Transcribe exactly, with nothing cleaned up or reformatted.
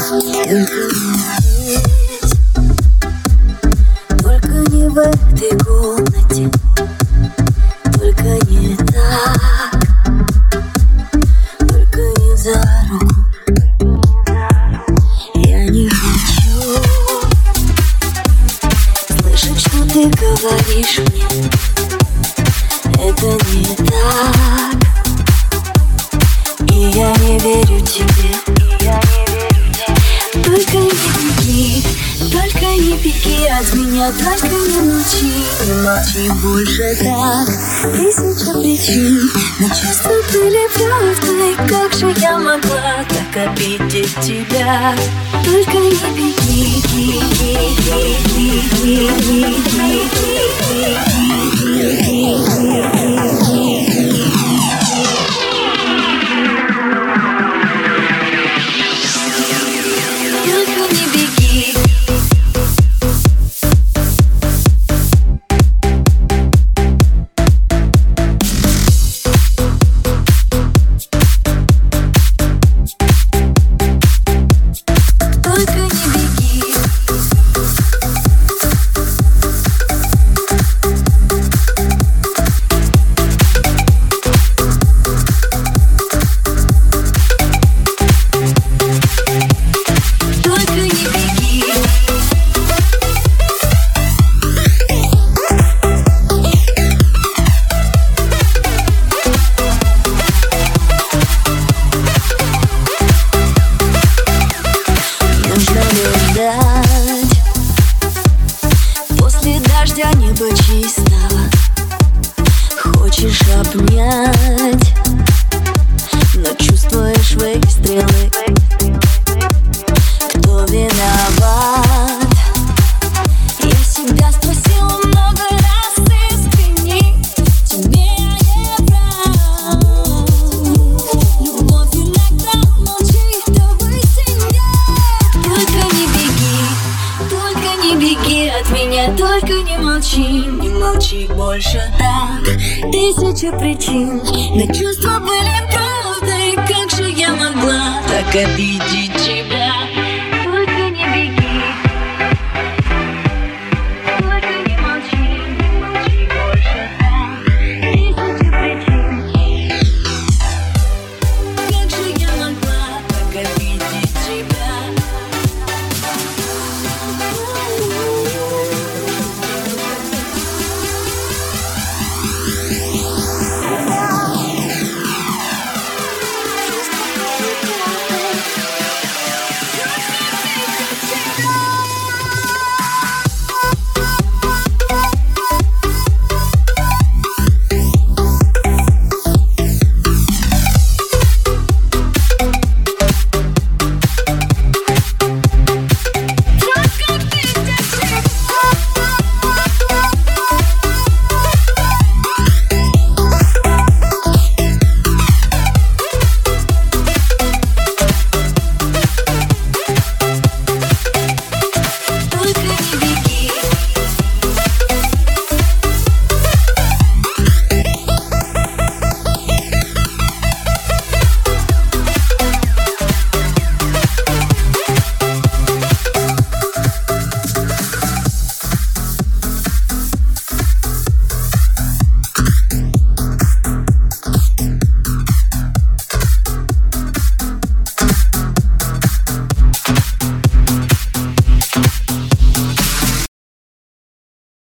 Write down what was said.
Только не в этой комнате, только не так, только не за руку. Я не хочу слышать, что ты говоришь мне. Это не так, и я не верю тебе. Только не беги, только не беги от меня, только не молчи, не молчи больше так. Тысяча причин, но чувства были правдой. Как же я могла так обидеть тебя? Только не беги, беги, беги, беги, беги, после дождя небо чистого. Хочешь обнять, но чувствуешь выстрелы. Кто виноват? Я себя спросила много раз искренне. Тебе я не прав. Любовь иногда молчит до высинья. Только не беги, только не беги от меня, только не молчи, не молчи больше так. Тысяча причин, но чувства были правдой. Как же я могла так обидеть